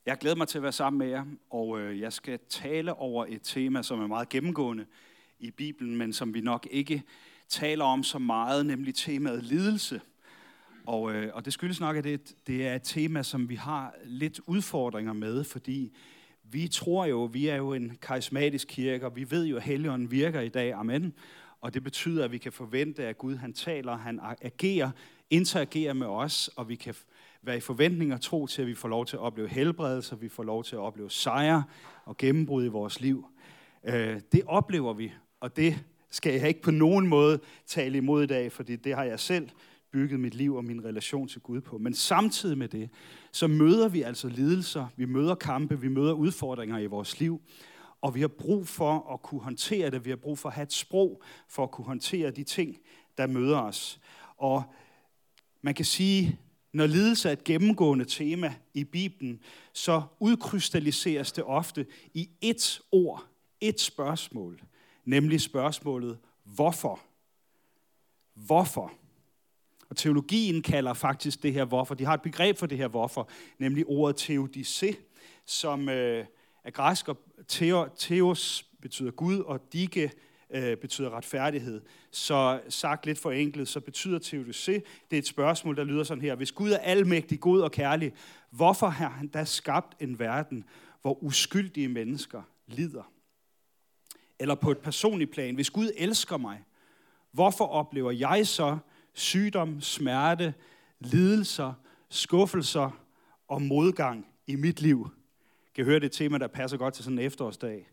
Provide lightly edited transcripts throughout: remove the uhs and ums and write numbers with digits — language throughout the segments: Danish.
Jeg glæder mig til at være sammen med jer, og jeg skal tale over et tema, som er meget gennemgående i Bibelen, men som vi nok ikke taler om så meget, nemlig temaet lidelse. Og det skyldes nok, at det er et tema, som vi har lidt udfordringer med, fordi vi er jo en karismatisk kirke, og vi ved jo, at Helligånden virker i dag. Amen. Og det betyder, at vi kan forvente, at Gud han taler, han agerer, interagerer med os, og vi kan være i forventning og tro til, at vi får lov til at opleve helbredelse, vi får lov til at opleve sejre og gennembrud i vores liv. Det oplever vi, og det skal jeg ikke på nogen måde tale imod i dag, fordi det har jeg selv bygget mit liv og min relation til Gud på. Men samtidig med det, så møder vi altså lidelser, vi møder kampe, vi møder udfordringer i vores liv, og vi har brug for at kunne håndtere det, vi har brug for at have et sprog for at kunne håndtere de ting, der møder os. Og man kan sige, når lidelse er et gennemgående tema i Bibelen, så udkrystalliseres det ofte i ét ord, ét spørgsmål, nemlig spørgsmålet, hvorfor? Hvorfor? Og teologien kalder faktisk det her hvorfor. De har et begreb for det her hvorfor, nemlig ordet theodicé, som er græsk, og theos betyder Gud, og dike betyder retfærdighed. Så sagt lidt forenklet, så betyder theodicé, det er et spørgsmål, der lyder sådan her. Hvis Gud er almægtig, god og kærlig, hvorfor har han da skabt en verden, hvor uskyldige mennesker lider? Eller på et personligt plan, hvis Gud elsker mig, hvorfor oplever jeg så sygdom, smerte, lidelser, skuffelser og modgang i mit liv? Kan høre, det tema, der passer godt til sådan en efterårsdag.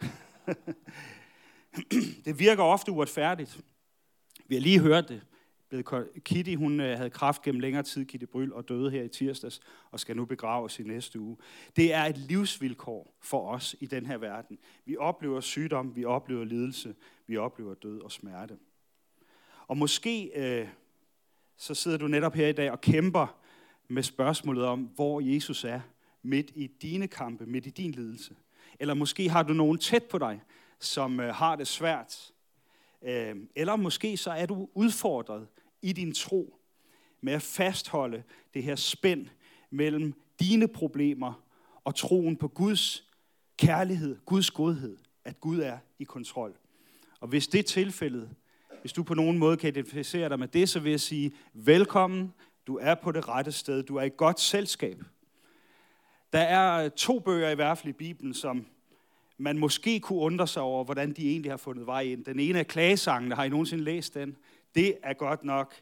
Det virker ofte uretfærdigt. Vi har lige hørt det. Kitty, hun havde kræft gennem længere tid, Kitty Bryl, og døde her i tirsdags, og skal nu begraves i næste uge. Det er et livsvilkår for os i den her verden. Vi oplever sygdom, vi oplever lidelse, vi oplever død og smerte. Og måske så sidder du netop her i dag og kæmper med spørgsmålet om, hvor Jesus er midt i dine kampe, midt i din lidelse. Eller måske har du nogen tæt på dig, som har det svært. Eller måske så er du udfordret i din tro med at fastholde det her spænd mellem dine problemer og troen på Guds kærlighed, Guds godhed, at Gud er i kontrol. Og hvis det er tilfældet, hvis du på nogen måde kan identificere dig med det, så vil jeg sige, velkommen, du er på det rette sted, du er i godt selskab. Der er 2 bøger i hvert fald i Bibelen, som man måske kunne undre sig over, hvordan de egentlig har fundet vej ind. Den ene er Klagesangene. Har I nogensinde læst den? Det er godt nok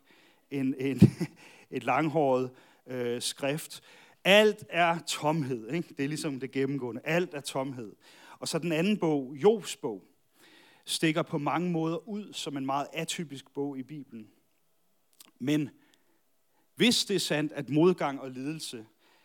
et langhåret skrift. Alt er tomhed. Ikke? Det er ligesom det gennemgående. Alt er tomhed. Og så den anden bog, Jobs bog, stikker på mange måder ud som en meget atypisk bog i Bibelen. Men hvis det er sandt, at modgang og lidelse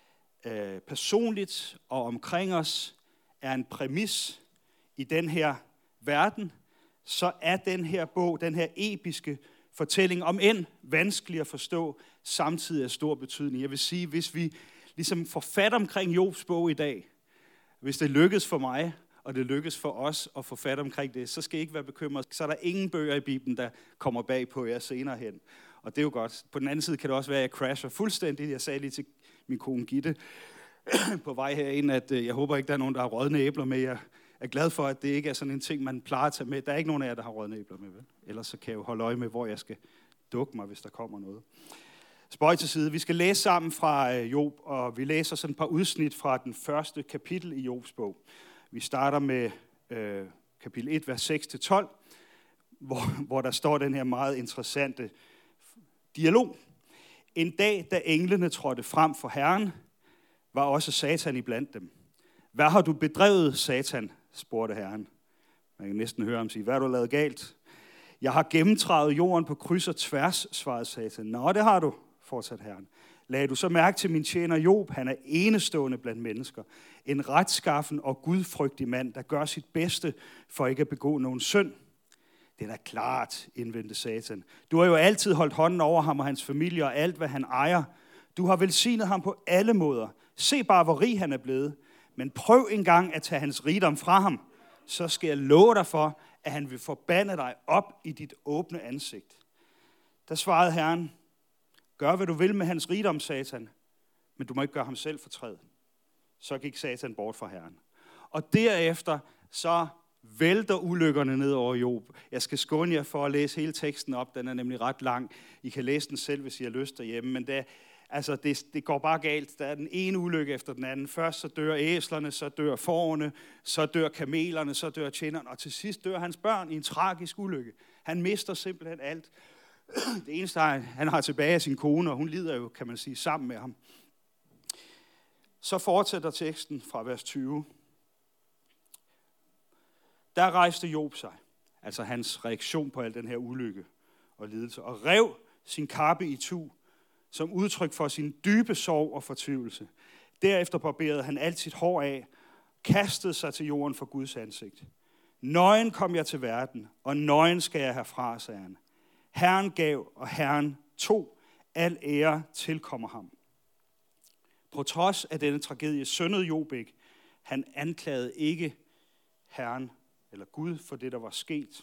personligt og omkring os er en præmis i den her verden, så er den her bog, den her episke fortælling, om end vanskelig at forstå, samtidig af stor betydning. Jeg vil sige, hvis vi ligesom får fat omkring Jobs bog i dag, hvis det lykkes for mig, og det lykkes for os at få fat omkring det, så skal I ikke være bekymret. Så er der ingen bøger i Bibelen, der kommer bag på jer senere hen. Og det er jo godt. På den anden side kan det også være, at jeg crasher fuldstændig. Jeg sagde lige til min kone Gitte på vej herind, at jeg håber ikke, der er nogen, der har rådne æbler med. Jeg er glad for, at det ikke er sådan en ting, man plejer at tage med. Der er ikke nogen af jer, der har rådne æbler med, vel? Ellers så kan jeg jo holde øje med, hvor jeg skal dukke mig, hvis der kommer noget. Spøj til side. Vi skal læse sammen fra Job, og vi læser sådan et par udsnit fra den første kapitel i Jobs bog. Vi starter med kapitel 1, vers 6-12, hvor der står den her meget interessante dialog. En dag, da englene trådte frem for Herren, var også Satan iblandt dem. Hvad har du bedrevet, Satan? Spurgte Herren. Man kan næsten høre ham sige, hvad har du lavet galt? Jeg har gennemtravet jorden på kryds og tværs, svarede Satan. Nå, det har du, fortsatte Herren. Lagde du så mærke til min tjener Job? Han er enestående blandt mennesker. En retskaffen og gudfrygtig mand, der gør sit bedste for ikke at begå nogen synd. Det er da klart, indvendte Satan. Du har jo altid holdt hånden over ham og hans familie og alt, hvad han ejer. Du har velsignet ham på alle måder. Se bare, hvor rig han er blevet. Men prøv engang at tage hans rigdom fra ham. Så skal jeg love dig for, at han vil forbande dig op i dit åbne ansigt. Der svarede Herren, gør hvad du vil med hans rigdom, Satan, men du må ikke gøre ham selv fortræd. så gik Satan bort fra Herren. Og derefter så vælter ulykkerne ned over Job. Jeg skal skåne jer for at læse hele teksten op, den er nemlig ret lang. I kan læse den selv, hvis I har lyst derhjemme, men det går bare galt. Der er den ene ulykke efter den anden. Først så dør æslerne, så dør fårene, så dør kamelerne, så dør tjeneren, og til sidst dør hans børn i en tragisk ulykke. Han mister simpelthen alt. Det eneste, han har tilbage af sin kone, og hun lider jo, kan man sige, sammen med ham. Så fortsætter teksten fra vers 20. Der rejste Job sig, altså hans reaktion på al den her ulykke og lidelse, og rev sin kappe i tu, som udtryk for sin dybe sorg og fortvivlelse. Derefter barberede han alt sit hår af, kastede sig til jorden for Guds ansigt. Nøgen kom jeg til verden, og nøgen skal jeg herfra, sagde han. Herren gav, og Herren tog. Al ære tilkommer ham. På trods af denne tragedie syndede Job ikke. Han anklagede ikke Herren eller Gud for det, der var sket.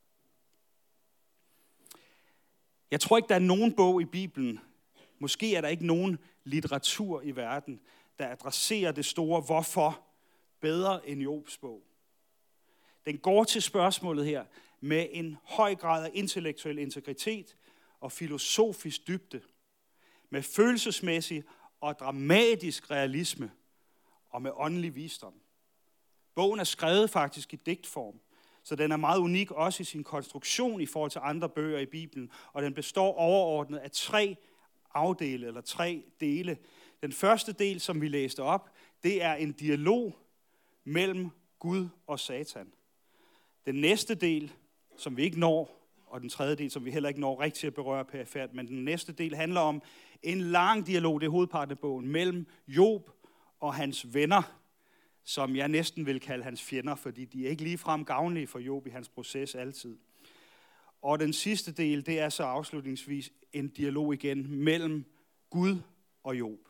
Jeg tror ikke, der er nogen bog i Bibelen, måske er der ikke nogen litteratur i verden, der adresserer det store hvorfor bedre end Jobs bog. Den går til spørgsmålet her med en høj grad af intellektuel integritet og filosofisk dybde, med følelsesmæssig og dramatisk realisme og med åndelig visdom. Bogen er skrevet faktisk i digtform, så den er meget unik også i sin konstruktion i forhold til andre bøger i Bibelen, og den består overordnet af 3 afdele eller 3 dele. Den første del, som vi læste op, det er en dialog mellem Gud og Satan. Den næste del, som vi ikke når, og den tredje del, som vi heller ikke når rigtig at berøre perifært, men den næste del handler om en lang dialog, det er hovedparten af bogen, mellem Job og hans venner, som jeg næsten vil kalde hans fjender, fordi de er ikke ligefrem gavnlige for Job i hans proces altid. Og den sidste del, det er så afslutningsvis en dialog igen mellem Gud og Job.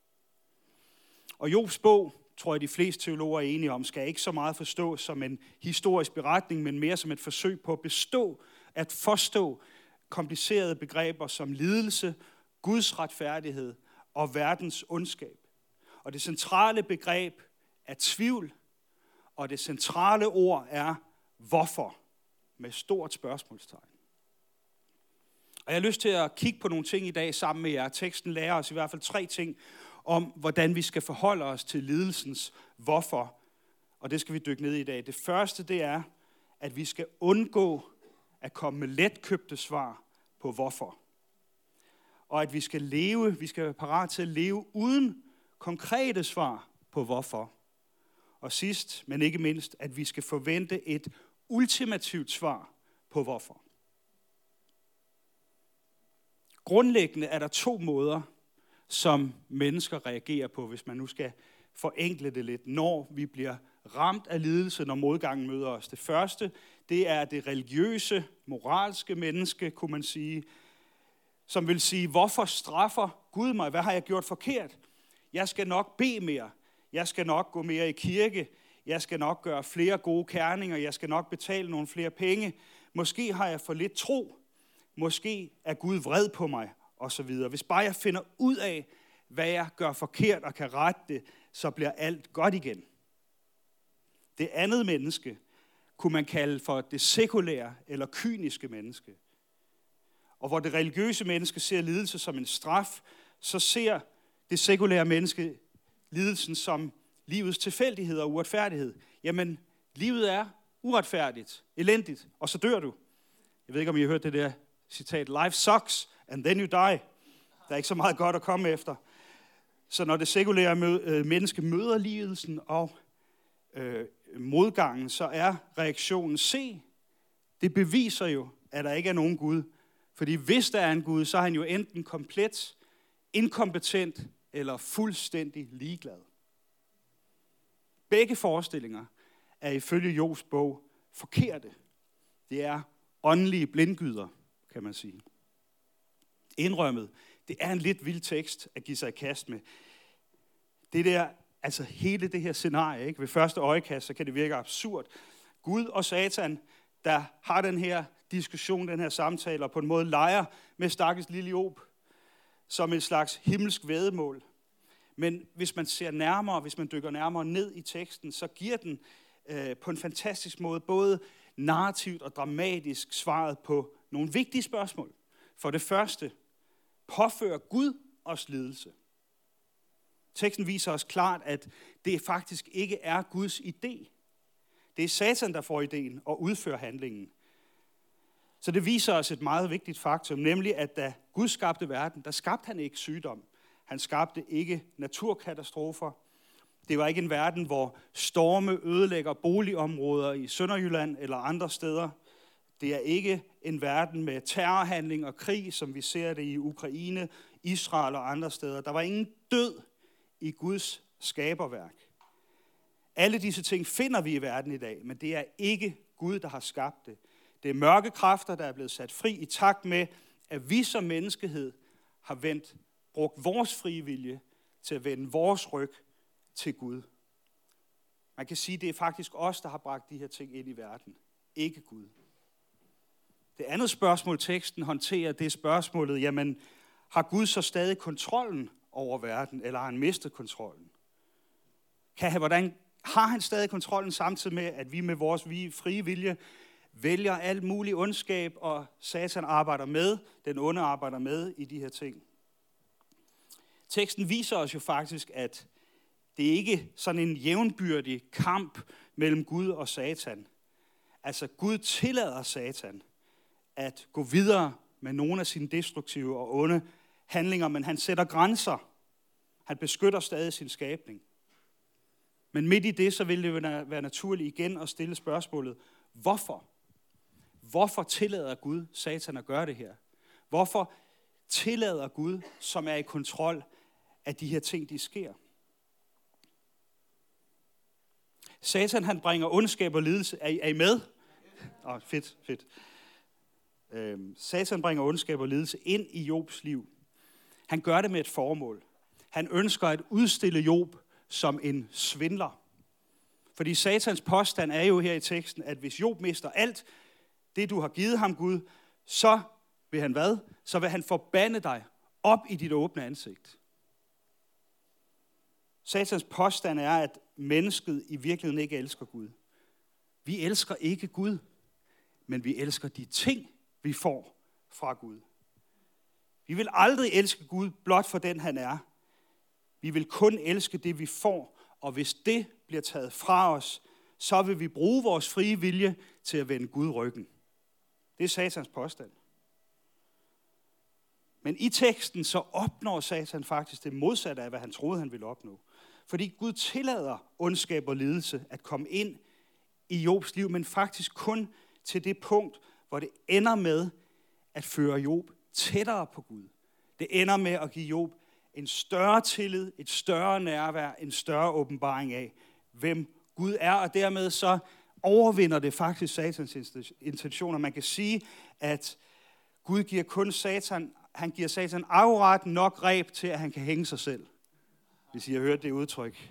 Og Jobs bog, tror jeg de fleste teologer er enige om, skal ikke så meget forstås som en historisk beretning, men mere som et forsøg på at forstå komplicerede begreber som lidelse, Guds retfærdighed og verdens ondskab. Og det centrale begreb er tvivl, og det centrale ord er hvorfor, med stort spørgsmålstegn. Og jeg har lyst til at kigge på nogle ting i dag sammen med jer. Teksten lærer os i hvert fald 3 ting om, hvordan vi skal forholde os til lidelsens hvorfor. Og det skal vi dykke ned i dag. Det første, det er, at vi skal undgå at komme med letkøbte svar på hvorfor. Og at vi skal være parat til at leve uden konkrete svar på hvorfor. Og sidst, men ikke mindst, at vi skal forvente et ultimativt svar på hvorfor. Grundlæggende er der 2 måder, som mennesker reagerer på, hvis man nu skal forenkle det lidt, når vi bliver ramt af lidelse, når modgangen møder os. Det første, det er det religiøse, moralske menneske, kunne man sige, som vil sige, hvorfor straffer Gud mig? Hvad har jeg gjort forkert? Jeg skal nok bede mere. Jeg skal nok gå mere i kirke. Jeg skal nok gøre flere gode gerninger. Jeg skal nok betale nogle flere penge. Måske har jeg for lidt tro. Måske er Gud vred på mig, og så videre. Hvis bare jeg finder ud af, hvad jeg gør forkert og kan rette det, så bliver alt godt igen. Det andet menneske kunne man kalde for det sekulære eller kyniske menneske. Og hvor det religiøse menneske ser lidelse som en straf, så ser det sekulære menneske lidelsen som livets tilfældighed og uretfærdighed. Jamen, livet er uretfærdigt, elendigt, og så dør du. Jeg ved ikke, om I har hørt det der citat, life sucks, and then you die. Der er ikke så meget godt at komme efter. Så når det sekulære menneske møder lidelsen og modgangen, så er reaktionen, se, det beviser jo, at der ikke er nogen Gud. Fordi hvis der er en Gud, så er han jo enten komplet, inkompetent eller fuldstændig ligeglad. Begge forestillinger er ifølge Jobs bog forkerte. Det er åndelige blindgyder, kan man sige. Indrømmet, det er en lidt vild tekst at give sig i kast med. Det der, altså hele det her scenarie, ikke? Ved første øjekast, så kan det virke absurd. Gud og Satan, der har den her diskussion, den her samtale, og på en måde leger med stakkels lille Job, som et slags himmelsk væddemål. Men hvis man ser nærmere, hvis man dykker nærmere ned i teksten, så giver den på en fantastisk måde både narrativt og dramatisk svaret på nogle vigtige spørgsmål. For det første, påfører Gud os lidelse? Teksten viser os klart, at det faktisk ikke er Guds idé. Det er Satan, der får ideen og udfører handlingen. Så det viser os et meget vigtigt faktum, nemlig at da Gud skabte verden, der skabte han ikke sygdom. Han skabte ikke naturkatastrofer. Det var ikke en verden, hvor storme ødelægger boligområder i Sønderjylland eller andre steder. Det er ikke en verden med terrorhandling og krig, som vi ser det i Ukraine, Israel og andre steder. Der var ingen død i Guds skaberværk. Alle disse ting finder vi i verden i dag, men det er ikke Gud, der har skabt det. Det er mørke kræfter, der er blevet sat fri i takt med, at vi som menneskehed har brugt vores frie vilje til at vende vores ryg til Gud. Man kan sige, at det er faktisk os, der har bragt de her ting ind i verden, ikke Gud. Det andet spørgsmål, teksten håndterer, det er spørgsmålet, jamen, har Gud så stadig kontrollen over verden, eller har han mistet kontrollen? Hvordan har han stadig kontrollen, samtidig med, at vi med vores frie vilje vælger alt mulig ondskab, og Satan arbejder med, den onde arbejder med i de her ting? Teksten viser os jo faktisk, at det ikke er sådan en jævnbyrdig kamp mellem Gud og Satan. Altså Gud tillader Satan at gå videre med nogle af sine destruktive og onde handlinger, men han sætter grænser. Han beskytter stadig sin skabning. Men midt i det, så vil det være naturligt igen at stille spørgsmålet, hvorfor? Hvorfor tillader Gud Satan at gøre det her? Hvorfor tillader Gud, som er i kontrol af de her ting, de sker? Satan, han bringer ondskab og lidelse. Er I med? Fedt. Satan bringer ondskab og lidelse ind i Jobs liv. Han gør det med et formål. Han ønsker at udstille Job som en svindler. Fordi Satans påstand er jo her i teksten, at hvis Job mister alt det, du har givet ham, Gud, så vil han hvad? Så vil han forbande dig op i dit åbne ansigt. Satans påstand er, at mennesket i virkeligheden ikke elsker Gud. Vi elsker ikke Gud, men vi elsker de ting, vi får fra Gud. Vi vil aldrig elske Gud blot for den, han er. Vi vil kun elske det, vi får, og hvis det bliver taget fra os, så vil vi bruge vores frie vilje til at vende Gud ryggen. Det er Satans påstand. Men i teksten så opnår Satan faktisk det modsatte af, hvad han troede, han ville opnå. Fordi Gud tillader ondskab og lidelse at komme ind i Jobs liv, men faktisk kun til det punkt, hvor det ender med at føre Job tættere på Gud. Det ender med at give Job en større tillid, et større nærvær, en større åbenbaring af, hvem Gud er, og dermed så overvinder det faktisk Satans intentioner. Man kan sige, at Gud giver kun Satan, han giver Satan akkurat nok reb til, at han kan hænge sig selv, hvis I har hørt det udtryk.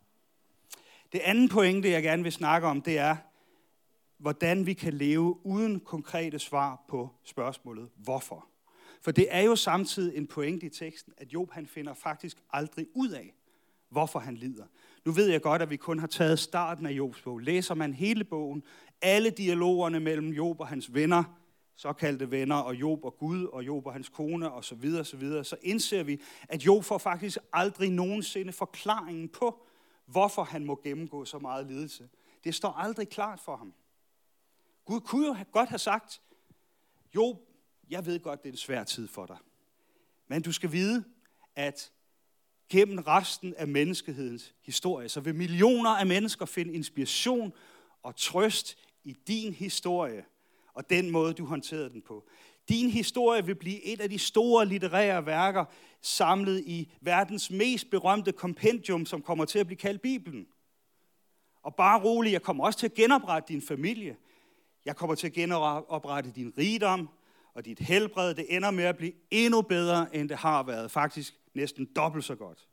Det anden pointe, jeg gerne vil snakke om, det er, hvordan vi kan leve uden konkrete svar på spørgsmålet, hvorfor. For det er jo samtidig en pointe i teksten, at Job han finder faktisk aldrig ud af, hvorfor han lider. Nu ved jeg godt, at vi kun har taget starten af Jobs bog. Læser man hele bogen, alle dialogerne mellem Job og hans venner, såkaldte venner, og Job og Gud, og Job og hans kone, osv., så indser vi, at Job får faktisk aldrig nogensinde forklaringen på, hvorfor han må gennemgå så meget lidelse. Det står aldrig klart for ham. Gud kunne jo godt have sagt, Job, jeg ved godt, det er en svær tid for dig. Men du skal vide, at gennem resten af menneskehedens historie, så vil millioner af mennesker finde inspiration og trøst i din historie, og den måde, du håndterede den på. Din historie vil blive et af de store litterære værker, samlet i verdens mest berømte kompendium, som kommer til at blive kaldt Bibelen. Og bare rolig, jeg kommer også til at genoprette din familie. Jeg kommer til at genoprette din rigdom og dit helbred. Det ender med at blive endnu bedre, end det har været. Faktisk næsten dobbelt så godt.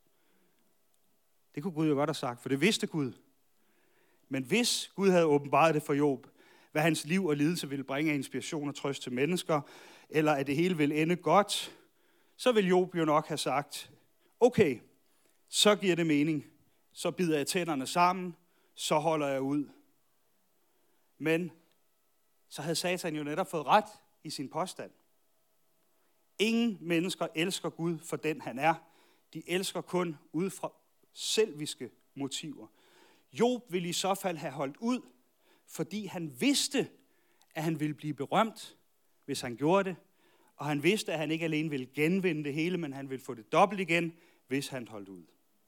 Det kunne Gud jo godt have sagt, for det vidste Gud. Men hvis Gud havde åbenbaret det for Job, hvad hans liv og lidelse ville bringe af inspiration og trøst til mennesker, eller at det hele ville ende godt, så ville Job jo nok have sagt, okay, så giver det mening. Så bider jeg tænderne sammen, så holder jeg ud. Men så havde Satan jo netop fået ret i sin påstand. Ingen mennesker elsker Gud for den han er. De elsker kun ud fra selviske motiver. Job ville i så fald have holdt ud, fordi han vidste, at han ville blive berømt, hvis han gjorde det. Og han vidste, at han ikke alene ville genvinde det hele, men han ville få det dobbelt igen, hvis han holdt ud.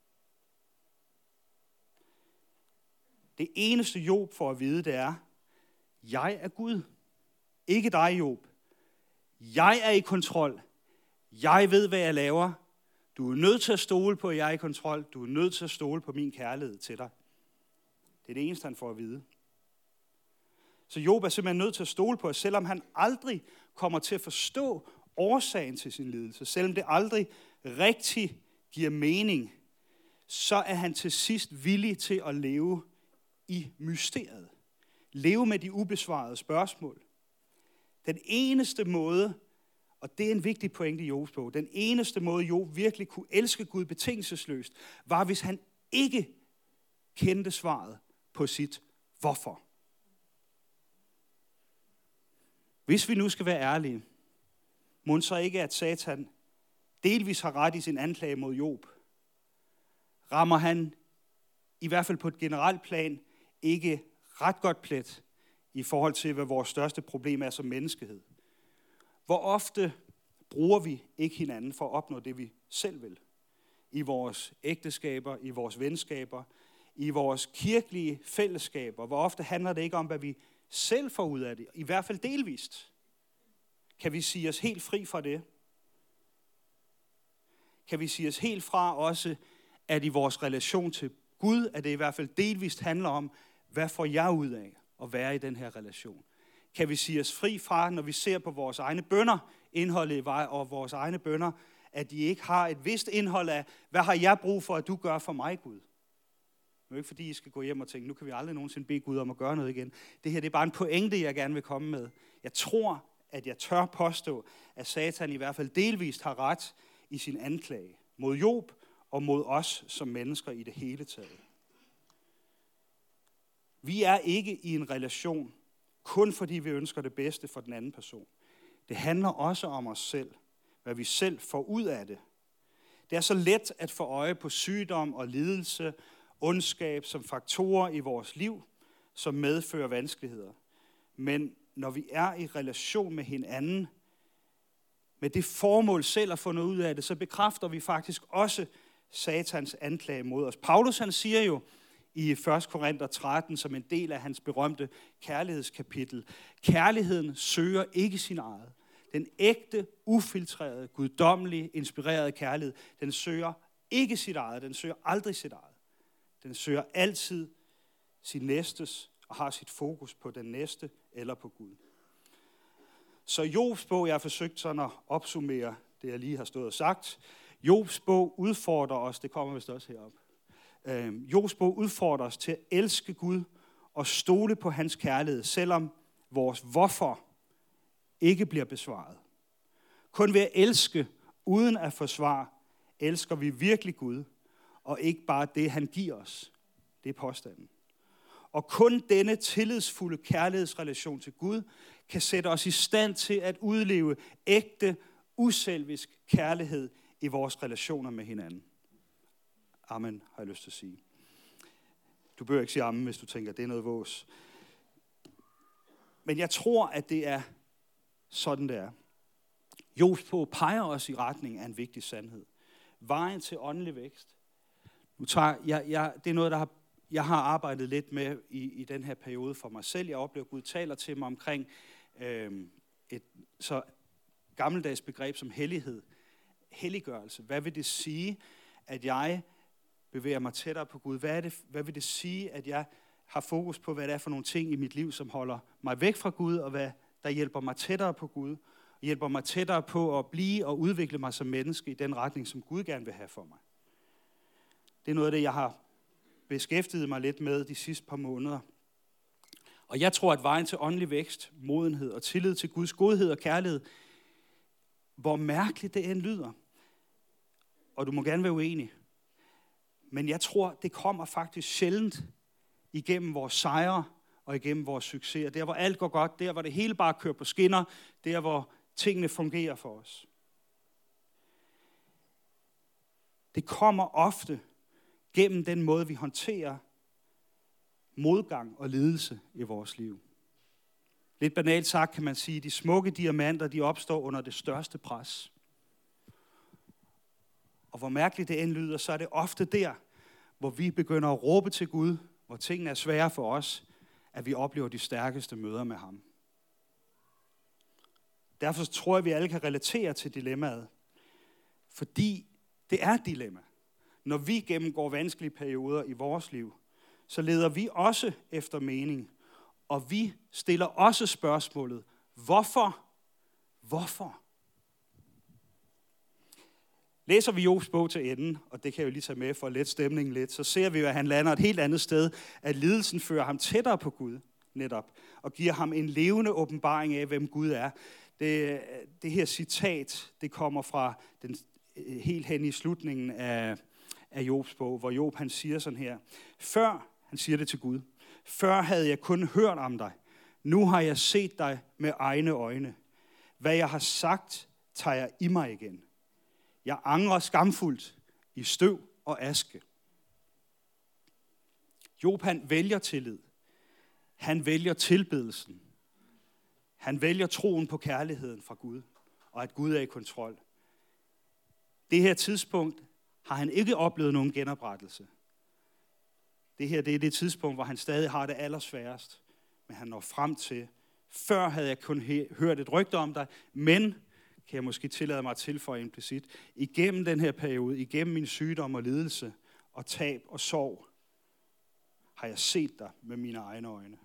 Det eneste Job får at vide, det er, jeg er Gud. Ikke dig, Job. Jeg er i kontrol. Jeg ved, hvad jeg laver. Du er nødt til at stole på, at jeg er i kontrol. Du er nødt til at stole på min kærlighed til dig. Det er det eneste, han får at vide. Så Job er simpelthen nødt til at stole på, at selvom han aldrig kommer til at forstå årsagen til sin lidelse, selvom det aldrig rigtig giver mening, så er han til sidst villig til at leve i mysteriet. Leve med de ubesvarede spørgsmål. Den eneste måde, og det er en vigtig pointe i Jobs bog, den eneste måde Job virkelig kunne elske Gud betingelsesløst, var hvis han ikke kendte svaret på sit hvorfor. Hvis vi nu skal være ærlige, må så ikke, at Satan delvis har ret i sin anklage mod Job, rammer han i hvert fald på et generelt plan ikke ret godt plet i forhold til, hvad vores største problem er som menneskehed. Hvor ofte bruger vi ikke hinanden for at opnå det, vi selv vil? I vores ægteskaber, i vores venskaber, i vores kirkelige fællesskaber. Hvor ofte handler det ikke om, hvad vi selv får ud af det? I hvert fald delvist. Kan vi sige os helt fri fra det? Kan vi sige os helt fra også, at i vores relation til Gud, at det i hvert fald delvist handler om, hvad får jeg ud af at være i den her relation? Kan vi sige os fri fra, når vi ser på vores egne bønner, indholdet og vores egne bønner, at de ikke har et vist indhold af, hvad har jeg brug for, at du gør for mig, Gud? Det er jo ikke fordi, I skal gå hjem og tænke, nu kan vi aldrig nogensinde bede Gud om at gøre noget igen. Det her det er bare en pointe, jeg gerne vil komme med. Jeg tror, at jeg tør påstå, at Satan i hvert fald delvist har ret i sin anklage mod Job og mod os som mennesker i det hele taget. Vi er ikke i en relation, kun fordi vi ønsker det bedste for den anden person. Det handler også om os selv, hvad vi selv får ud af det. Det er så let at få øje på sygdom og lidelse, ondskab som faktorer i vores liv, som medfører vanskeligheder. Men når vi er i relation med hinanden, med det formål selv at få noget ud af det, så bekræfter vi faktisk også Satans anklage mod os. Paulus han siger jo i 1. Korinther 13, som en del af hans berømte kærlighedskapitel, kærligheden søger ikke sin eget. Den ægte, ufiltrerede, guddommelige, inspirerede kærlighed, den søger ikke sit eget, den søger aldrig sit eget. Den søger altid sin næstes og har sit fokus på den næste eller på Gud. Så Jobs bog, jeg har forsøgt sådan at opsummere det, jeg lige har stået og sagt. Jobs bog udfordrer os, det kommer vist også herop. Jobs bog udfordrer os til at elske Gud og stole på hans kærlighed, selvom vores hvorfor ikke bliver besvaret. Kun ved at elske uden at forsvare, elsker vi virkelig Gud, og ikke bare det, han giver os. Det er påstanden. Og kun denne tillidsfulde kærlighedsrelation til Gud kan sætte os i stand til at udleve ægte, uselvisk kærlighed i vores relationer med hinanden. Amen, har jeg lyst til at sige. Du bør ikke sige amen, hvis du tænker, at det er noget vås. Men jeg tror, at det er sådan, det er. Jobs bog peger os i retning af en vigtig sandhed. Vejen til åndelig vækst. Det er noget, jeg har arbejdet lidt med i den her periode for mig selv. Jeg oplever, at Gud taler til mig omkring et så gammeldags begreb som hellighed. Helliggørelse. Hvad vil det sige, at jeg bevæger mig tættere på Gud? Hvad vil det sige, at jeg har fokus på, hvad det er for nogle ting i mit liv, som holder mig væk fra Gud, og hvad der hjælper mig tættere på Gud, og hjælper mig tættere på at blive og udvikle mig som menneske i den retning, som Gud gerne vil have for mig. Det er noget af det, jeg har beskæftiget mig lidt med de sidste par måneder. Og jeg tror, at vejen til åndelig vækst, modenhed og tillid til Guds godhed og kærlighed, hvor mærkeligt det end lyder, og du må gerne være uenig, Men jeg tror, det kommer faktisk sjældent igennem vores sejre og igennem vores succeser. Der, hvor alt går godt, der, hvor det hele bare kører på skinner, der, hvor tingene fungerer for os. Det kommer ofte gennem den måde, vi håndterer modgang og lidelse i vores liv. Lidt banalt sagt kan man sige, at de smukke diamanter, de opstår under det største pres. Og hvor mærkeligt det end lyder, så er det ofte der, hvor vi begynder at råbe til Gud, hvor tingene er svære for os, at vi oplever de stærkeste møder med ham. Derfor tror jeg, at vi alle kan relatere til dilemmaet. Fordi det er et dilemma. Når vi gennemgår vanskelige perioder i vores liv, så leder vi også efter mening. Og vi stiller også spørgsmålet, hvorfor? Hvorfor? Læser vi Jobs bog til enden, og det kan jeg jo lige tage med for at lette stemningen lidt, så ser vi jo, at han lander et helt andet sted, at lidelsen fører ham tættere på Gud, netop, og giver ham en levende åbenbaring af, hvem Gud er. Det her citat, det kommer fra den helt hen i slutningen af Jobs bog, hvor Job han siger sådan her, før, han siger det til Gud, før havde jeg kun hørt om dig, nu har jeg set dig med egne øjne. Hvad jeg har sagt, tager jeg i mig igen. Jeg angrer skamfuldt i støv og aske. Job han vælger tillid. Han vælger tilbedelsen. Han vælger troen på kærligheden fra Gud, og at Gud er i kontrol. Det her tidspunkt har han ikke oplevet nogen genoprettelse. Det her det er det tidspunkt, hvor han stadig har det allersværest. Men han når frem til, før havde jeg kun hørt et rygte om dig, men, kan jeg måske tillade mig at tilføje implicit, igennem den her periode, igennem min sygdom og lidelse og tab og sorg, har jeg set dig med mine egne øjne.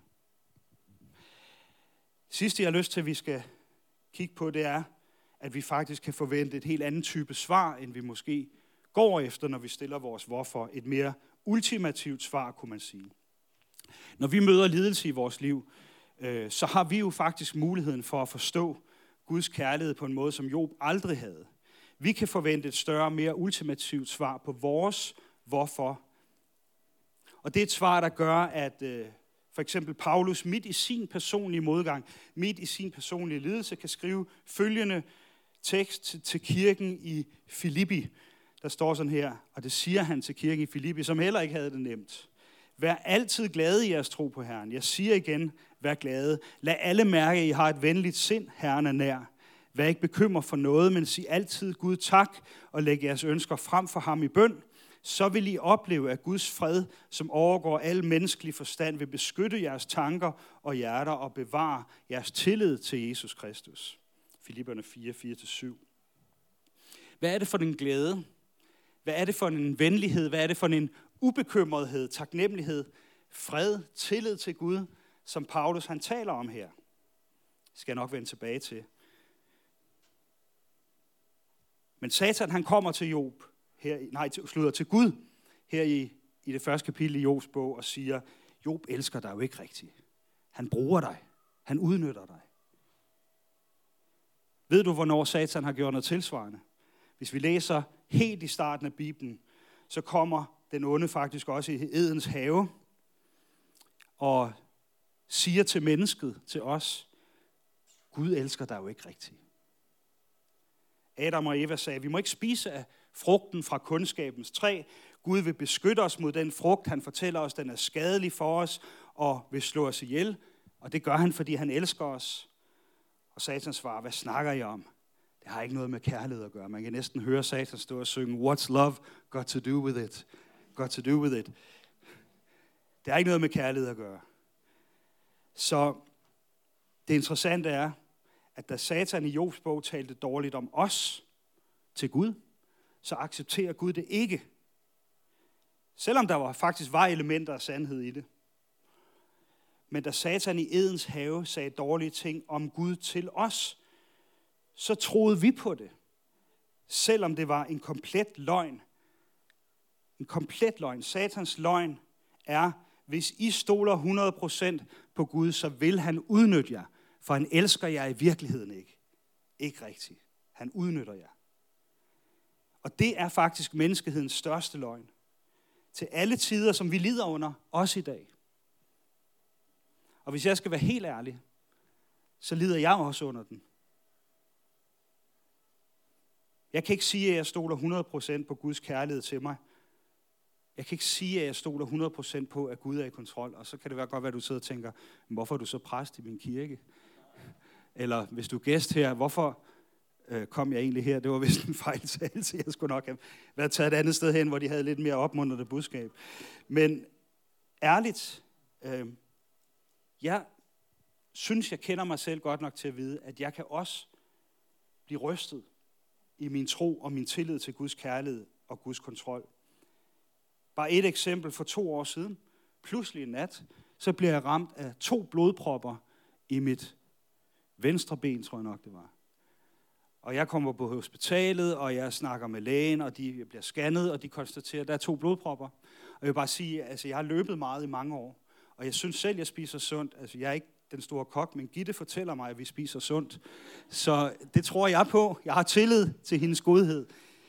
Sidste, jeg har lyst til, at vi skal kigge på, det er, at vi faktisk kan forvente et helt andet type svar, end vi måske går efter, når vi stiller vores hvorfor. Et mere ultimativt svar, kunne man sige. Når vi møder lidelse i vores liv, så har vi jo faktisk muligheden for at forstå Guds kærlighed på en måde, som Job aldrig havde. Vi kan forvente et større, mere ultimativt svar på vores hvorfor. Og det er et svar, der gør, at for eksempel Paulus midt i sin personlige modgang, midt i sin personlige lidelse, kan skrive følgende tekst til kirken i Filippi. Der står sådan her, og det siger han til kirken i Filippi, som heller ikke havde det nemt. Vær altid glade i jeres tro på Herren. Jeg siger igen, vær glade. Lad alle mærke, at I har et venligt sind. Herren er nær. Vær ikke bekymret for noget, men sig altid Gud tak, og læg jeres ønsker frem for ham i bøn. Så vil I opleve, at Guds fred, som overgår al menneskelig forstand, vil beskytte jeres tanker og hjerter og bevare jeres tillid til Jesus Kristus. Filipperne 4, 4-7. Hvad er det for en glæde? Hvad er det for en venlighed? Hvad er det for en ubekymrethed, taknemmelighed, fred, tillid til Gud, som Paulus han taler om her? Det skal jeg nok vende tilbage til. Men Satan han kommer til Job, til Gud, her i det første kapitel i Jobs bog, og siger, Job elsker dig jo ikke rigtigt. Han bruger dig. Han udnytter dig. Ved du, hvornår Satan har gjort noget tilsvarende? Hvis vi læser helt i starten af Bibelen, så kommer den onde faktisk også i Edens have og siger til mennesket, til os, Gud elsker dig jo ikke rigtigt. Adam og Eva sagde, vi må ikke spise af frugten fra kundskabens træ. Gud vil beskytte os mod den frugt. Han fortæller os, den er skadelig for os og vil slå os ihjel. Og det gør han, fordi han elsker os. Og Satan svarer, hvad snakker I om? Det har ikke noget med kærlighed at gøre. Man kan næsten høre Satan stå og synge, what's love got to do with it? Got to do with it. Det har ikke noget med kærlighed at gøre. Så det interessante er, at da Satan i Jobs bog talte dårligt om os til Gud, så accepterer Gud det ikke. Selvom der faktisk var elementer af sandhed i det. Men da Satan i Edens have sagde dårlige ting om Gud til os, så troede vi på det. Selvom det var en komplet løgn. En komplet løgn. Satans løgn er, hvis I stoler 100% på Gud, så vil han udnytte jer. For han elsker jer i virkeligheden ikke. Ikke rigtigt. Han udnytter jer. Og det er faktisk menneskehedens største løgn. til alle tider, som vi lider under, også i dag. Og hvis jeg skal være helt ærlig, så lider jeg også under den. Jeg kan ikke sige, at jeg stoler 100% på Guds kærlighed til mig. Jeg kan ikke sige, at jeg stoler 100% på, at Gud er i kontrol. Og så kan det være godt, at du sidder og tænker, hvorfor er du så præst i min kirke? Eller hvis du er gæst her, hvorfor kom jeg egentlig her? Det var vist en fejltagelse. Jeg skulle nok have været taget et andet sted hen, hvor de havde lidt mere opmuntrende budskab. Men ærligt, jeg synes, jeg kender mig selv godt nok til at vide, at jeg kan også blive rystet i min tro og min tillid til Guds kærlighed og Guds kontrol. Bare et eksempel for 2 år siden. Pludselig en nat, så bliver jeg ramt af 2 blodpropper i mit venstre ben, tror jeg nok det var. Og jeg kommer på hospitalet, og jeg snakker med lægen, og de bliver scannet, og de konstaterer, at der er 2 blodpropper. Og jeg vil bare sige, altså jeg har løbet meget i mange år, og jeg synes selv, jeg spiser sundt. Altså jeg er ikke den store kok, men Gitte fortæller mig, at vi spiser sundt. Så det tror jeg på. Jeg har tillid til hendes godhed.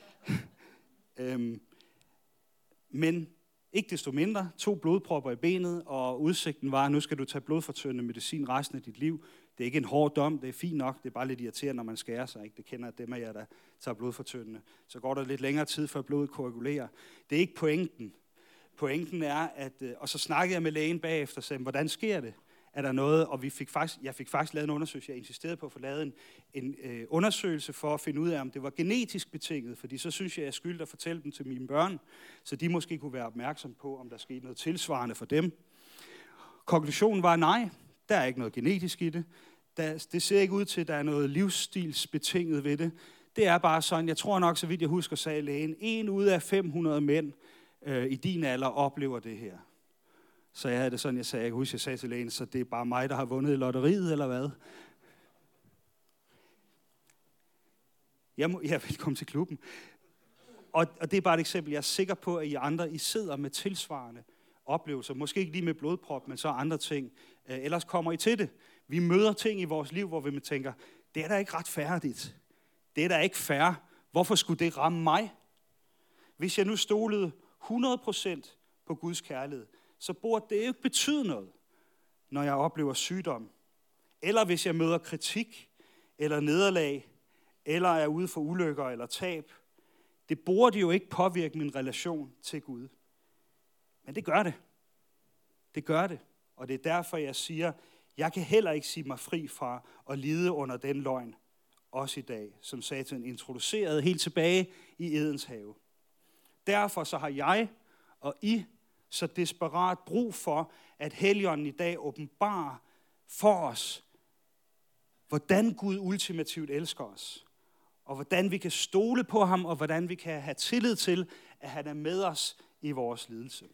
Men ikke desto mindre, 2 blodpropper i benet, og udsigten var, at nu skal du tage blodfortyndende medicin resten af dit liv. Det er ikke en hård dom, det er fint nok, det er bare lidt irriterende, når man skærer sig. Ikke? Det kender jeg dem af jer, der tager blodfortyndende. Så går der lidt længere tid, før blodet koagulerer. Det er ikke pointen. Pointen er, at, og så snakkede jeg med lægen bagefter og sagde, hvordan sker det? Er der noget? Og jeg fik faktisk lavet en undersøgelse. Jeg insisterede på at få lavet en undersøgelse for at finde ud af, om det var genetisk betinget. Fordi så synes jeg er skyldig at fortælle dem til mine børn, så de måske kunne være opmærksom på, om der skete noget tilsvarende for dem. Konklusionen var nej, der er ikke noget genetisk i det. Det ser ikke ud til, at der er noget livsstilsbetinget ved det. Det er bare sådan, jeg tror nok, så vidt jeg husker, sagde lægen, 1 ud af 500 mænd i din alder oplever det her. Så jeg havde det sådan, jeg kan huske, jeg sagde til lægen, så det er bare mig, der har vundet i lotteriet, eller hvad? Velkommen til klubben. Og det er bare et eksempel. Jeg er sikker på, at I andre, I sidder med tilsvarende oplevelser. Måske ikke lige med blodprop, men så andre ting. Ellers kommer I til det. Vi møder ting i vores liv, hvor vi tænker, det er da ikke retfærdigt. Det er da ikke fair. Hvorfor skulle det ramme mig? Hvis jeg nu stolede 100% på Guds kærlighed, så burde det ikke betyde noget, når jeg oplever sygdom. Eller hvis jeg møder kritik, eller nederlag, eller er ude for ulykker eller tab. Det burde jo ikke påvirke min relation til Gud. Men det gør det. Det gør det. Og det er derfor, jeg siger, jeg kan heller ikke sige mig fri fra at lide under den løgn, også i dag, som Satan introducerede helt tilbage i Edens have. Derfor så har jeg og I så desperat brug for, at Helligånden i dag åbenbarer for os, hvordan Gud ultimativt elsker os, og hvordan vi kan stole på ham, og hvordan vi kan have tillid til, at han er med os i vores lidelse.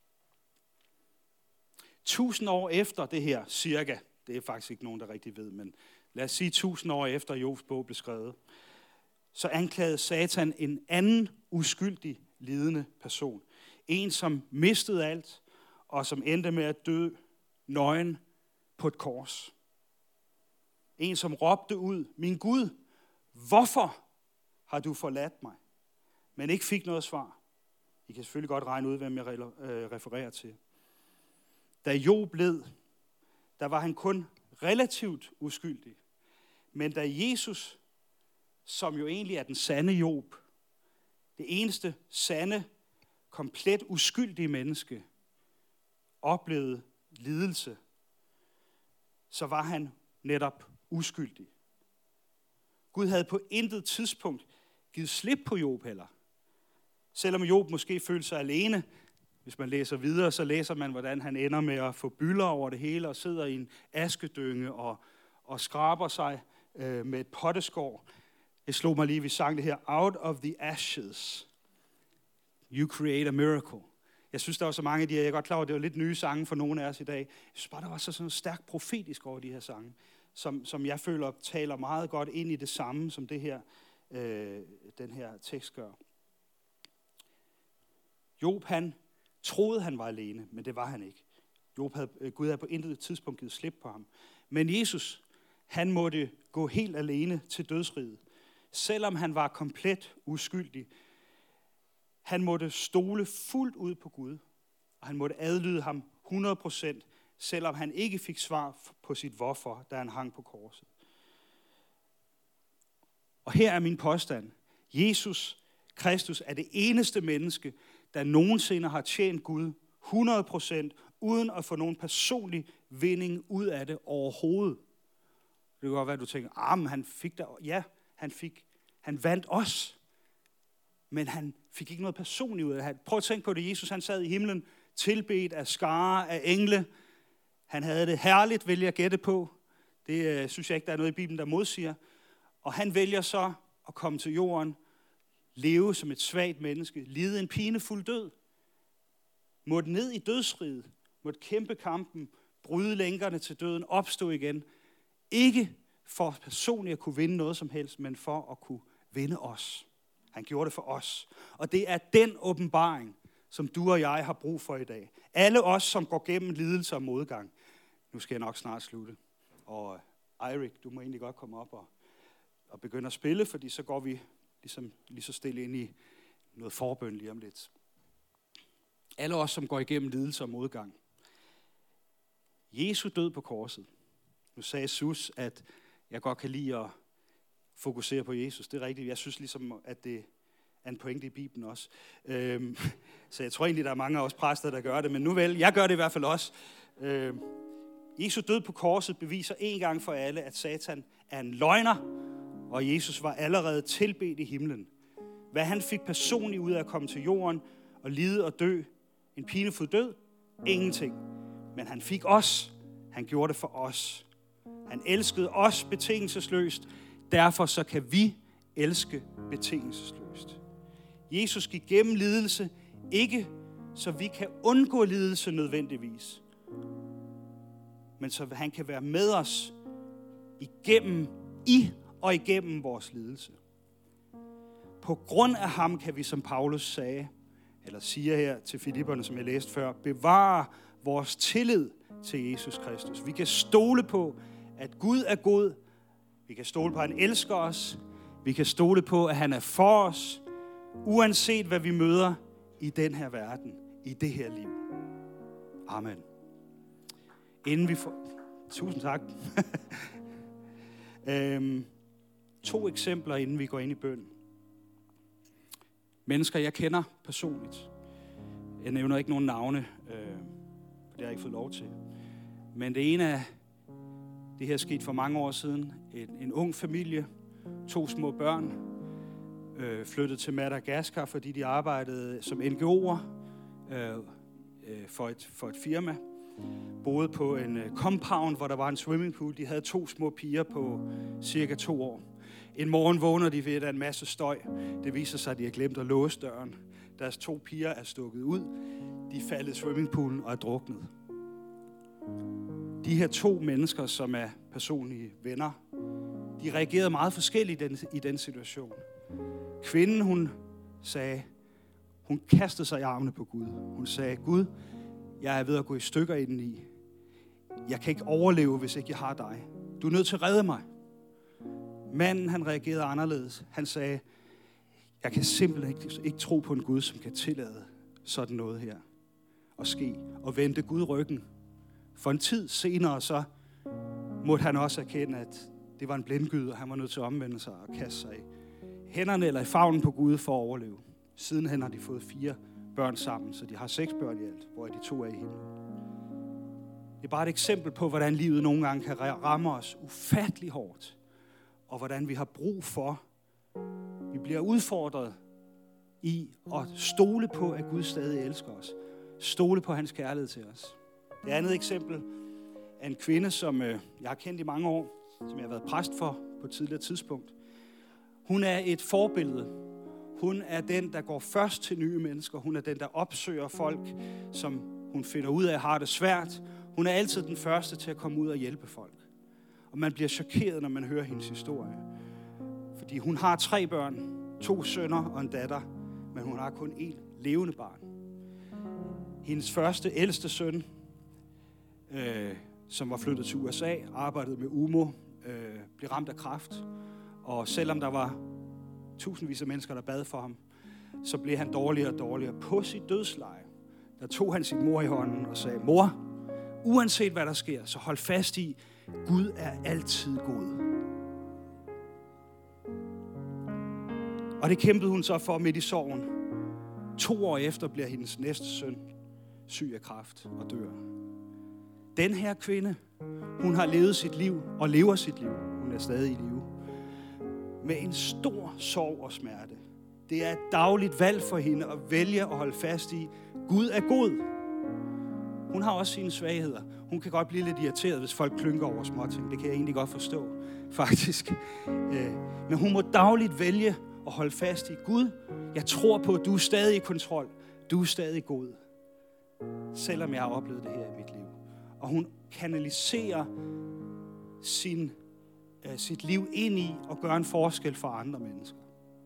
1000 år efter det her, cirka, det er faktisk ikke nogen, der rigtig ved, men lad os sige 1000 år efter Jobs bog blev skrevet, så anklagede Satan en anden uskyldig lidende person. En, som mistede alt, og som endte med at dø nøgen på et kors. En, som råbte ud, min Gud, hvorfor har du forladt mig? Men ikke fik noget svar. I kan selvfølgelig godt regne ud, hvem jeg refererer til. Da Job led, der var han kun relativt uskyldig. Men da Jesus, som jo egentlig er den sande Job, det eneste sande, komplet uskyldige menneske, oplevede lidelse, så var han netop uskyldig. Gud havde på intet tidspunkt givet slip på Job heller. Selvom Job måske følte sig alene, hvis man læser videre, så læser man, hvordan han ender med at få bylder over det hele, og sidder i en askedynge og skraber sig med et potteskår. Det slog mig lige, vi sang det her, out of the ashes, you create a miracle. Jeg synes, der var så mange af de her, jeg er godt klar over, det var lidt nye sange for nogle af os i dag. Jeg synes bare, der var så sådan stærkt profetisk over de her sange, som jeg føler taler meget godt ind i det samme, som det her, den her tekst gør. Job, han troede, han var alene, men det var han ikke. Gud havde på intet tidspunkt givet slip på ham. Men Jesus, han måtte gå helt alene til dødsriget, selvom han var komplet uskyldig. Han måtte stole fuldt ud på Gud, og han måtte adlyde ham 100%, selvom han ikke fik svar på sit hvorfor, da han hang på korset. Og her er min påstand. Jesus Kristus er det eneste menneske, der nogensinde har tjent Gud 100%, uden at få nogen personlig vinding ud af det overhovedet. Det kan godt være, at du tænker, men han fik der. Ja, han vandt os. Men han fik ikke noget personligt ud af det. Prøv at tænke på det. Jesus, han sad i himlen, tilbedt af skare, af engle. Han havde det herligt, vil jeg gætte på. Det synes jeg ikke, der er noget i Bibelen, der modsiger. Og han vælger så at komme til jorden, leve som et svagt menneske, lide en pinefuld død. Måtte ned i dødsriget, måtte kæmpe kampen, bryde lænkerne til døden, opstå igen. Ikke for personligt at kunne vinde noget som helst, men for at kunne vinde os. Han gjorde det for os. Og det er den åbenbaring, som du og jeg har brug for i dag. Alle os, som går gennem lidelse og modgang. Nu skal jeg nok snart slutte. Og Eirik, du må egentlig godt komme op og begynde at spille, fordi så går vi lige så stille ind i noget forbøn lige om lidt. Alle os, som går igennem lidelse og modgang. Jesu død på korset. Nu sagde Sus, at jeg godt kan lide at fokusere på Jesus. Det er rigtigt. Jeg synes ligesom, at det er en pointe i Bibelen også. Så jeg tror egentlig, der er mange af os præster, der gør det. Men nu vel, jeg gør det i hvert fald også. Jesu død på korset beviser en gang for alle, at Satan er en løgner, og Jesus var allerede tilbedt i himlen. Hvad han fik personligt ud af at komme til jorden og lide og dø, en pinefuld død, ingenting. Men han fik os. Han gjorde det for os. Han elskede os betingelsesløst. Derfor så kan vi elske betingelsesløst. Jesus gik gennem lidelse, ikke så vi kan undgå lidelse nødvendigvis, men så han kan være med os igennem vores lidelse. På grund af ham kan vi, som Paulus sagde, eller siger her til Filipperne, som jeg læste før, bevare vores tillid til Jesus Kristus. Vi kan stole på, at Gud er god. Vi kan stole på, at han elsker os. Vi kan stole på, at han er for os, uanset hvad vi møder i den her verden, i det her liv. Amen. Inden vi får... Tusind tak. 2 eksempler, inden vi går ind i bøn. Mennesker, jeg kender personligt. Jeg nævner ikke nogen navne, for det har jeg ikke fået lov til. Men det ene af det her skete for mange år siden. En ung familie, 2 små børn, flyttede til Madagaskar, fordi de arbejdede som NGO'er for et firma. Boede på en compound, hvor der var en swimmingpool. De havde 2 små piger på cirka 2 år. En morgen vågner de ved, at der er en masse støj. Det viser sig, at de har glemt at låse døren. Deres 2 piger er stukket ud. De faldt i swimmingpoolen og er druknet. De her 2 mennesker, som er personlige venner, de reagerede meget forskelligt i den situation. Kvinden, hun kastede sig i armene på Gud. Hun sagde, Gud, jeg er ved at gå i stykker indeni. Jeg kan ikke overleve, hvis ikke jeg har dig. Du er nødt til at redde mig. Manden, han reagerede anderledes. Han sagde, jeg kan simpelthen ikke tro på en Gud, som kan tillade sådan noget her at ske. Og vendte Gud ryggen. For en tid senere, så måtte han også erkende, at det var en blindgyde, og han var nødt til at omvende sig og kaste sig i hænderne eller i favnen på Gud for at overleve. Sidenhen har de fået 4 børn sammen, så de har 6 børn i alt, hvor de 2 er i himlen. Det er bare et eksempel på, hvordan livet nogle gange kan ramme os ufattelig hårdt, og hvordan vi har brug for, vi bliver udfordret i at stole på, at Gud stadig elsker os. Stole på hans kærlighed til os. Det andet eksempel er en kvinde, som jeg har kendt i mange år, som jeg har været præst for på et tidligere tidspunkt. Hun er et forbillede. Hun er den, der går først til nye mennesker. Hun er den, der opsøger folk, som hun finder ud af har det svært. Hun er altid den første til at komme ud og hjælpe folk. Og man bliver chokeret, når man hører hendes historie. Fordi hun har 3 børn, 2 sønner og en datter, men hun har kun 1 levende barn. Hendes ældste søn, som var flyttet til USA, arbejdede med UMO, blev ramt af kræft. Og selvom der var tusindvis af mennesker, der bad for ham, så blev han dårligere og dårligere. På sit dødsleje, der tog han sin mor i hånden og sagde, mor, uanset hvad der sker, så hold fast i, Gud er altid god. Og det kæmpede hun så for midt i sorgen. 2 år efter bliver hendes næste søn syg af kræft og dør. Den her kvinde, hun har levet sit liv og lever sit liv. Hun er stadig i live. Med en stor sorg og smerte. Det er et dagligt valg for hende at vælge at holde fast i, Gud er god. Hun har også sine svagheder. Hun kan godt blive lidt irriteret, hvis folk klynker over småting. Det kan jeg egentlig godt forstå, faktisk. Men hun må dagligt vælge at holde fast i, Gud, jeg tror på, at du er stadig i kontrol. Du er stadig god. Selvom jeg har oplevet det her i mit liv. Og hun kanaliserer sit liv ind i og gøre en forskel for andre mennesker.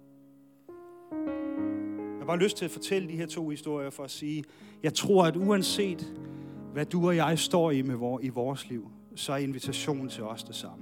Jeg har bare lyst til at fortælle de her 2 historier for at sige, jeg tror, at uanset hvad du og jeg står i i vores liv, så er invitationen til os det samme.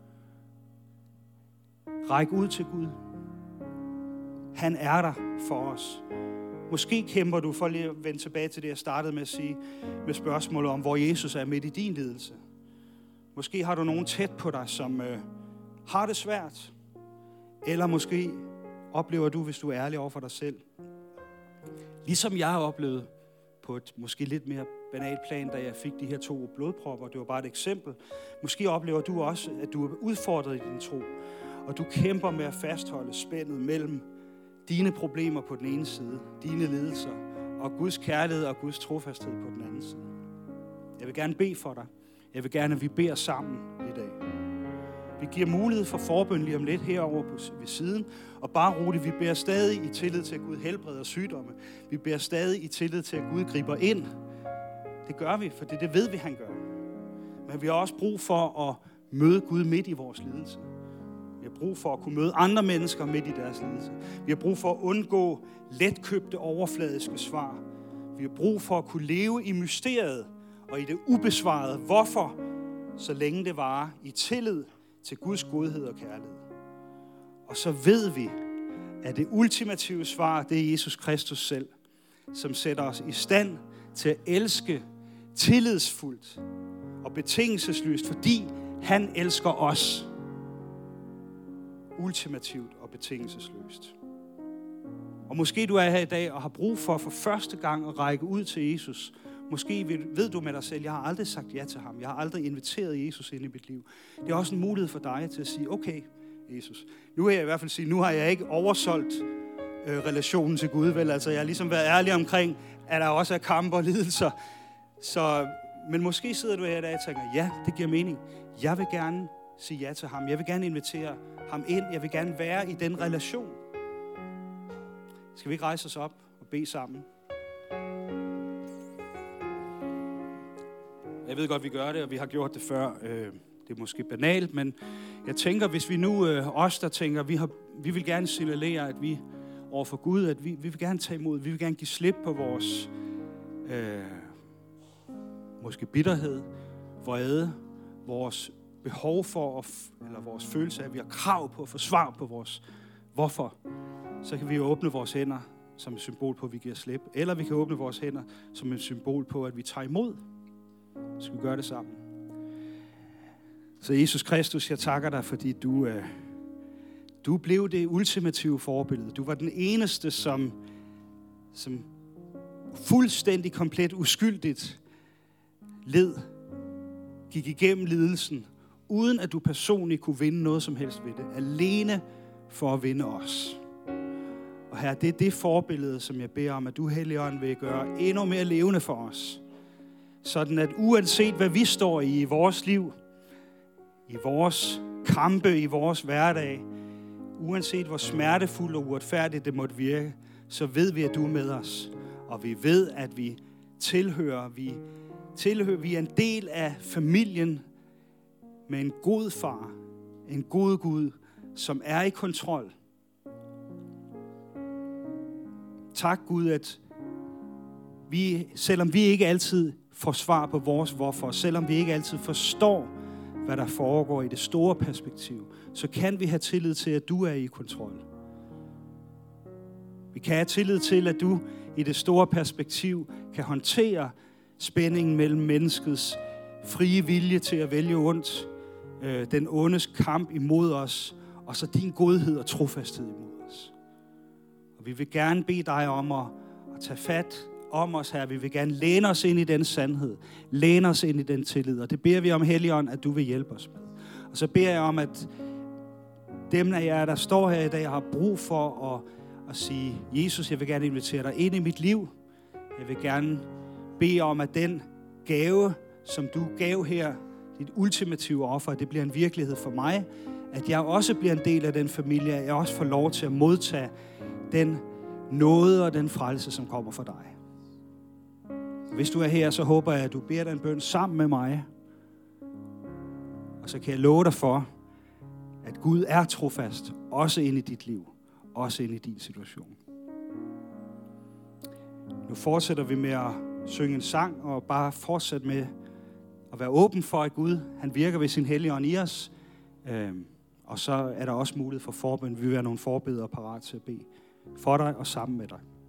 Ræk ud til Gud. Han er der for os. Måske kæmper du, for lige at vende tilbage til det, jeg startede med at sige, med spørgsmålet om, hvor Jesus er midt i din lidelse. Måske har du nogen tæt på dig, som har det svært. Eller måske oplever du, hvis du er ærlig over for dig selv. Ligesom jeg har oplevet på et måske lidt mere banalt plan, da jeg fik de her 2 blodpropper. Det var bare et eksempel. Måske oplever du også, at du er udfordret i din tro. Og du kæmper med at fastholde spændet mellem dine problemer på den ene side, dine lidelser, og Guds kærlighed og Guds trofasthed på den anden side. Jeg vil gerne bede for dig. Jeg vil gerne, at vi beder sammen i dag. Vi giver mulighed for forbøn lige om lidt herovre ved siden, og bare roligt, vi beder stadig i tillid til, at Gud helbreder sygdomme. Vi beder stadig i tillid til, at Gud griber ind. Det gør vi, for det ved vi, han gør. Men vi har også brug for at møde Gud midt i vores lidelse. Vi har brug for at kunne møde andre mennesker midt i deres lidelse. Vi har brug for at undgå letkøbte overfladiske svar. Vi har brug for at kunne leve i mysteriet og i det ubesvarede. Hvorfor? Så længe det varer i tillid til Guds godhed og kærlighed. Og så ved vi, at det ultimative svar, det er Jesus Kristus selv, som sætter os i stand til at elske tillidsfuldt og betingelsesløst, fordi han elsker os ultimativt og betingelsesløst. Og måske du er her i dag og har brug for første gang at række ud til Jesus. Måske ved du med dig selv, jeg har aldrig sagt ja til ham. Jeg har aldrig inviteret Jesus ind i mit liv. Det er også en mulighed for dig til at sige, okay, Jesus. Nu vil jeg i hvert fald sige, nu har jeg ikke oversolgt relationen til Gud, vel? Altså, jeg har ligesom været ærlig omkring, at der også er kampe og lidelser. Men måske sidder du her i dag og tænker, ja, det giver mening. Jeg vil gerne sige ja til ham. Jeg vil gerne invitere ham ind. Jeg vil gerne være i den relation. Skal vi ikke rejse os op og bede sammen? Jeg ved godt, vi gør det, og vi har gjort det før. Det er måske banalt, men jeg tænker, hvis vi nu, os der tænker, vi vil gerne signalere, at vi overfor Gud, at vi vil gerne tage imod, vi vil gerne give slip på vores måske bitterhed, vrede, vores behov for, eller vores følelse af, at vi har krav på at få svar på vores hvorfor, så kan vi åbne vores hænder som et symbol på, at vi giver slip, eller vi kan åbne vores hænder som et symbol på, at vi tager imod. Så skal vi gøre det sammen. Så Jesus Kristus, jeg takker dig, fordi du blev det ultimative forbillede. Du var den eneste, som fuldstændig komplet uskyldigt gik igennem lidelsen, uden at du personligt kunne vinde noget som helst ved det. Alene for at vinde os. Og her, det er det forbillede, som jeg beder om, at du, Helligånd, vil gøre endnu mere levende for os. Sådan at uanset hvad vi står i vores liv, i vores kampe, i vores hverdag, uanset hvor smertefuldt og uretfærdigt det måtte virke, så ved vi, at du er med os. Og vi ved, at vi tilhører, vi er en del af familien med en god far, en god Gud, som er i kontrol. Tak Gud, at selvom vi ikke altid får svar på vores hvorfor, selvom vi ikke altid forstår, hvad der foregår i det store perspektiv, så kan vi have tillid til, at du er i kontrol. Vi kan have tillid til, at du i det store perspektiv kan håndtere spændingen mellem menneskets frie vilje til at vælge ondt, den ondes kamp imod os, og så din godhed og trofasthed imod os. Og vi vil gerne bede dig om at tage fat om os her. Vi vil gerne læne os ind i den sandhed, læne os ind i den tillid, og det beder vi om, Helligånd, at du vil hjælpe os med. Og så beder jeg om, at dem af jer, der står her i dag, har brug for at sige, Jesus, jeg vil gerne invitere dig ind i mit liv. Jeg vil gerne bede om, at den gave, som du gav her, dit ultimative offer, det bliver en virkelighed for mig. At jeg også bliver en del af den familie, at jeg også får lov til at modtage den nåde og den frelse, som kommer fra dig. Hvis du er her, så håber jeg, at du beder den bøn sammen med mig. Og så kan jeg love dig for, at Gud er trofast, også ind i dit liv, også ind i din situation. Nu fortsætter vi med at synge en sang, og bare fortsætte med at være åben for, at Gud han virker ved sin Helligånd i os. Og så er der også mulighed for forbøn. Vi vil være nogle forbedere parat til at bede for dig og sammen med dig.